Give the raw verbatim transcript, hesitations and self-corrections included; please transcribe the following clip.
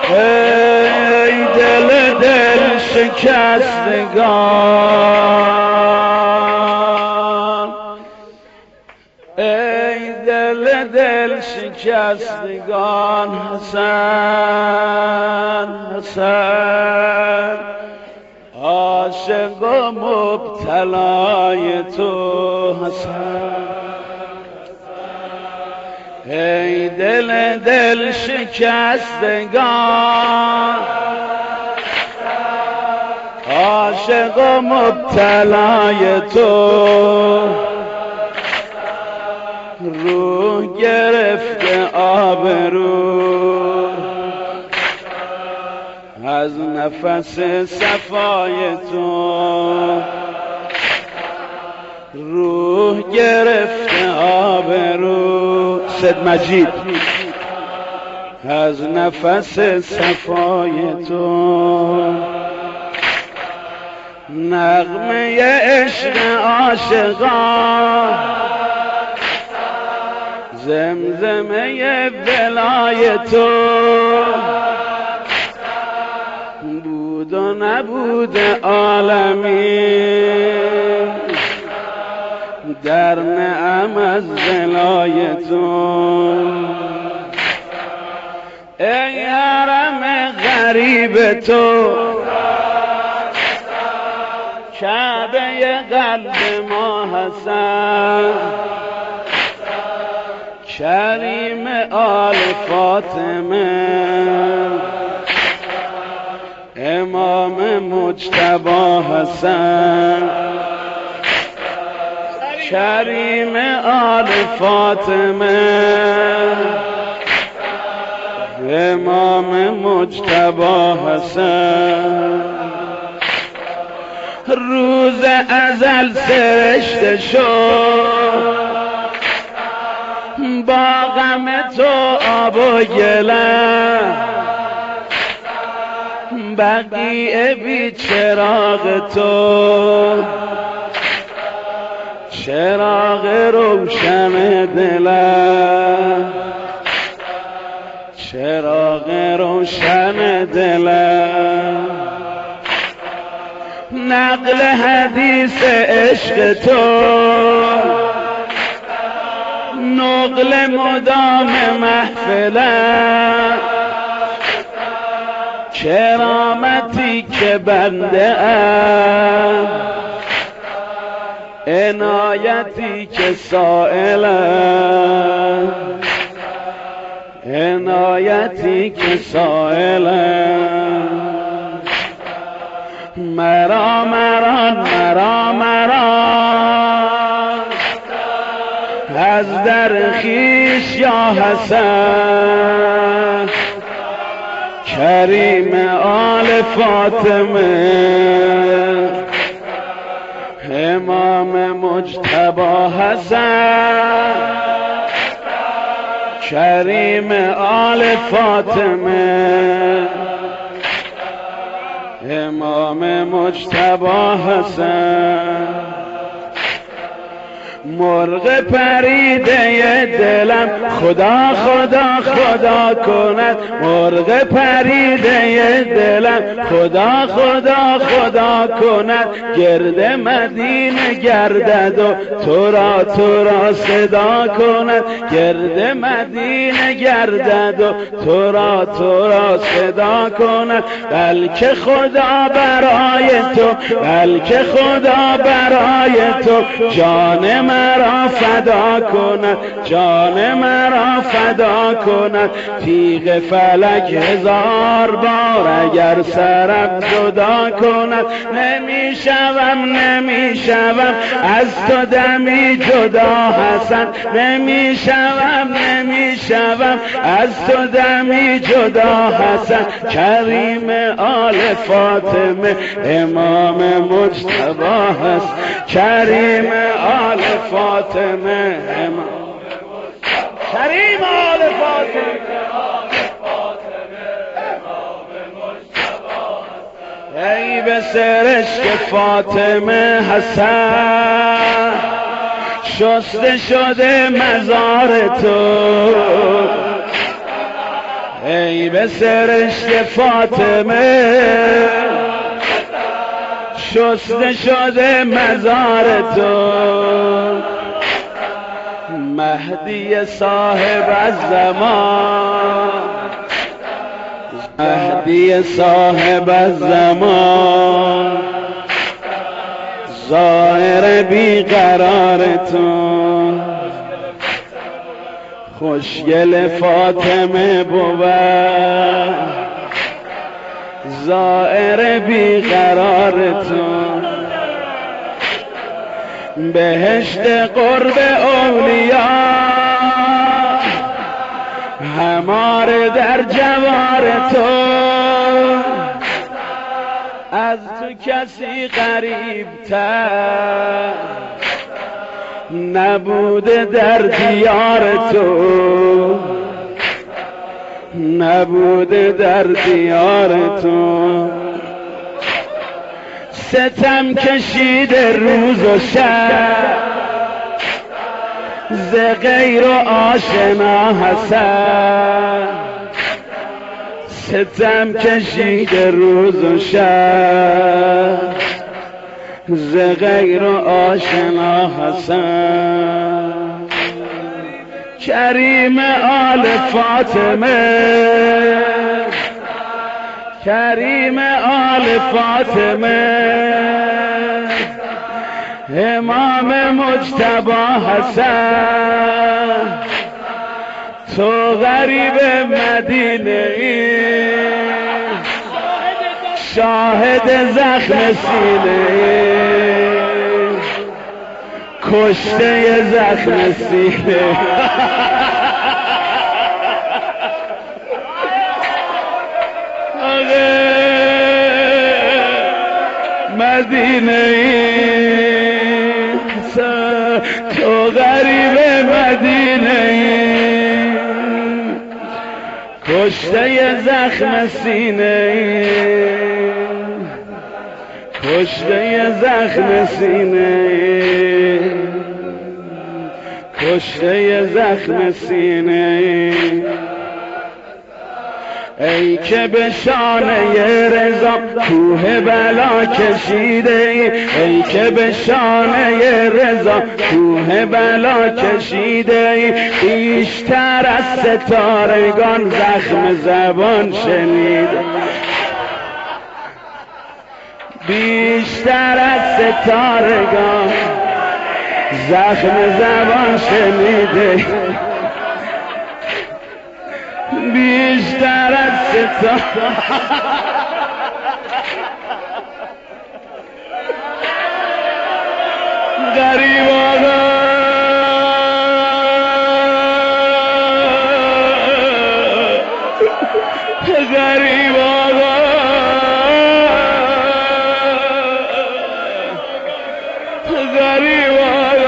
ای دل دل شکستگان، ای دل دل شکستگان، حسن حسن عاشق و مبتلای تو حسن. ای دل دل شکستگان، عاشق و مبتلای تو، روح گرفته آبرو از نفس صفای تو، روح گرفته آبرو سید مجید از نفس صفای تو، نغمه عشق عاشقان، زمزمه ولای تو، بود و نبود عالمی در نعم از ولای تو. ای حرم غریب تو، کعبه قلب ما حسن، کریم آل فاطمه، امام مجتبی حسن، کریم آل فاطمه، امام مجتبی حسن. روز ازل سرشته شد با غم تو آب و گلم، بقیه بی چراغ تو، چراغ روشن دلم، چراغ روشن دلم. نقل حدیث عشق تو، نقل مدام محفلم، کرامتی که بنده ام، عنایتی که سائلم، عنایتی که سائلم. مرا مرا مرا مرا از در خویش یا حسن، کریم آل فاطمه، امام مجتبی حسن، کریم آل فاطمه، امام مجتبی حسن. مرغ پریده دلم خدا خدا خدا کند، مرغ پریده دلم خدا خدا خدا کند، گرد مدینه گردد و تو را تو را صدا کند، گرد مدینه گردد و تو را تو را صدا کند. بلکه خدا برای تو، بلکه خدا برای تو جان مرا فدا کند، جان مرا فدا کند. تیغ فلک هزار بار اگر سرم جدا کند، نمیشوم نمیشوم از تو دمی جدا حسن، نمیشوم نمیشوم از تو دمی جدا حسن، کریم آل فاطمه، امام مجتبی هست، کریم آل فاطمه، کریم آل فاطمه، ای به سرشک فاطمه حسن، شسته شده مزار تو، ای به سرشت فاطمه شسته شده مزار تو، مهدی صاحب الزمان، مهدی صاحب الزمان، ظاهر بیقرار تو، خوشگل فاطمه بود، ظاهر بیقرار تو، بهشت قرب اولیا هماره در جوار تو، از تو کسی قریب‌تر نبوده در دیار تو، نبوده در دیار تو، ستم کشیده روز و شب ز غیر و آشنا حسن، ستم کشیده روز و شب ز غیر و آشنا حسن، کریم آل فاطمه، کریم آل فاطمه، امام مجتبی حسن، تو غریب مدینه ای، شاهد زخم سینه ای، کشته زخم سینه مدینه ای، تو غریب مدینه ای، کشته زخم سینه ای، کشته زخم سینه ای، کشته زخم سینه ای، ای که به شانه رضا کوه بلا کشیده ای، ای که به شانه رضا کوه بلا کشیده ای، بیشتر از ستارگان زخم زبان شنیده، بیشتر از ستارگان زخم زبان شنیده، بیشتر از ستاره غریب آقا غریب آقا غریب آقا